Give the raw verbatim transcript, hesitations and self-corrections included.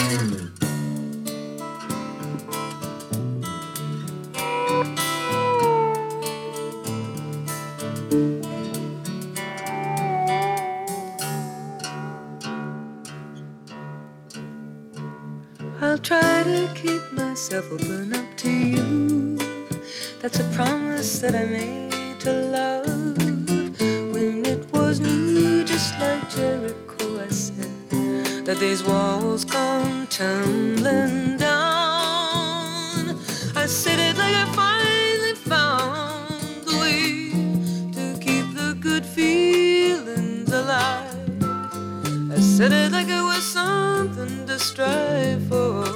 I'll try to keep myself open up to you. That's a promise that I made to love. When it was new, just like Jericho, I said that these walls come tumbling down. I said it like I finally found the way to keep the good feelings alive. I said it like it was something to strive for.